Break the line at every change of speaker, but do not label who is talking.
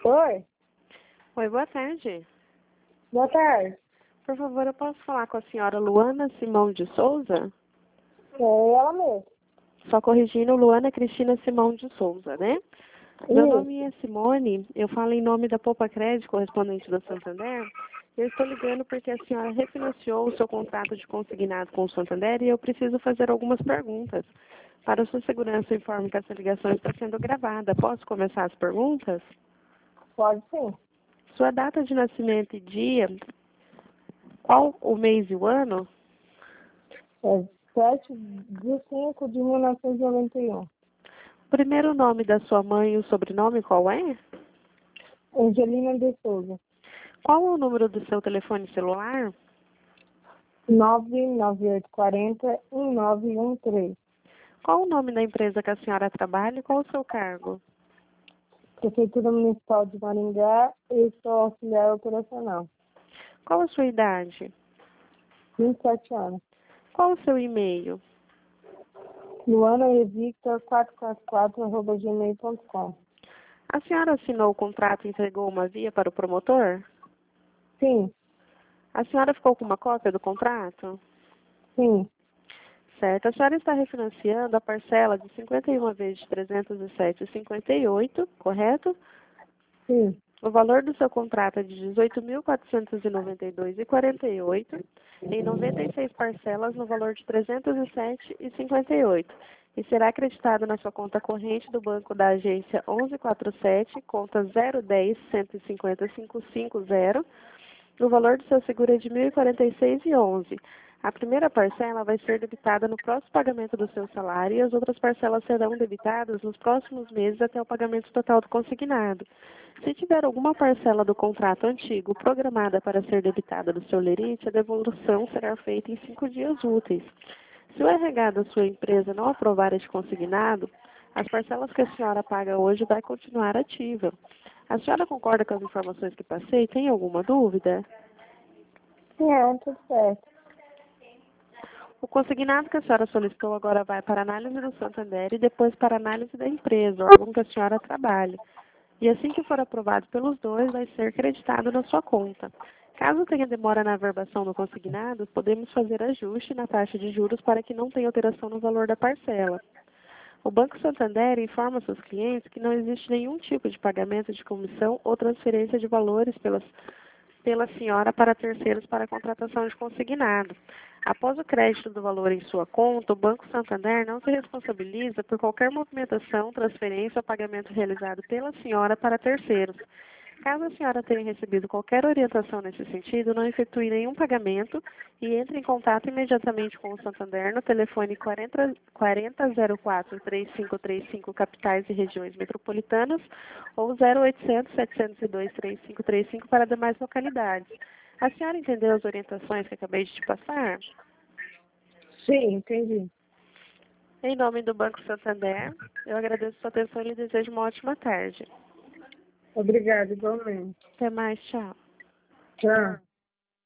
Oi,
Oi, boa tarde.
boa tarde.
Por favor, eu posso falar com a senhora Luana Simão de Souza?
É ela mesmo.
Só corrigindo, Luana Cristina Simão de Souza, né? Meu nome é Simone, eu falo em nome da Poupa Crédito, correspondente do Santander. Eu estou ligando porque a senhora refinanciou o seu contrato de consignado com o Santander e eu preciso fazer algumas perguntas. Para sua segurança, eu informo que essa ligação está sendo gravada. Posso começar as perguntas?
Pode sim.
Sua data de nascimento e dia, qual o mês e o ano?
É 7/5/1991.
O primeiro nome da sua mãe e o sobrenome qual é?
Angelina de Souza.
Qual é o número do seu telefone celular?
99840-1913.
Qual o nome da empresa que a senhora trabalha e qual o seu cargo?
Prefeitura Municipal de Maringá e sou auxiliar operacional.
Qual a sua idade?
27 anos.
Qual o seu e-mail?
luanaevictor444@gmail.com.
A senhora assinou o contrato e entregou uma via para o promotor?
Sim,
A senhora ficou com uma cópia do contrato?
sim,
Certo. A senhora está refinanciando a parcela de 51 vezes de 307,58, correto?
sim.
O valor do seu contrato é de R$ 18.492,48 em 96 parcelas no valor de R$ 307,58 e será acreditado na sua conta corrente do banco da agência 1147, conta 010-150-550. O valor do seu seguro é de R$ 1.046,11. A primeira parcela vai ser debitada no próximo pagamento do seu salário e as outras parcelas serão debitadas nos próximos meses até o pagamento total do consignado. Se tiver alguma parcela do contrato antigo programada para ser debitada do seu lerite, a devolução será feita em 5 dias úteis. Se o RH da sua empresa não aprovar este consignado, as parcelas que a senhora paga hoje vai continuar ativa. A senhora concorda com as informações que passei? Tem alguma dúvida?
Não, tudo certo.
O consignado que a senhora solicitou agora vai para análise do Santander e depois para análise da empresa, órgão que a senhora trabalha. E assim que for aprovado pelos dois, vai ser creditado na sua conta. Caso tenha demora na averbação do consignado, podemos fazer ajuste na taxa de juros para que não tenha alteração no valor da parcela. O Banco Santander informa seus clientes que não existe nenhum tipo de pagamento de comissão ou transferência de valores pela senhora para terceiros para a contratação de consignado. Após o crédito do valor em sua conta, o Banco Santander não se responsabiliza por qualquer movimentação, transferência ou pagamento realizado pela senhora para terceiros. Caso a senhora tenha recebido qualquer orientação nesse sentido, não efetue nenhum pagamento e entre em contato imediatamente com o Santander no telefone 4004-3535 capitais e regiões metropolitanas ou 0800-702-3535 para demais localidades. A senhora entendeu as orientações que acabei de te passar?
Sim, entendi.
Em nome do Banco Santander, eu agradeço sua atenção e lhe desejo uma ótima tarde.
Obrigada, igualmente.
Até mais, tchau.
Tchau.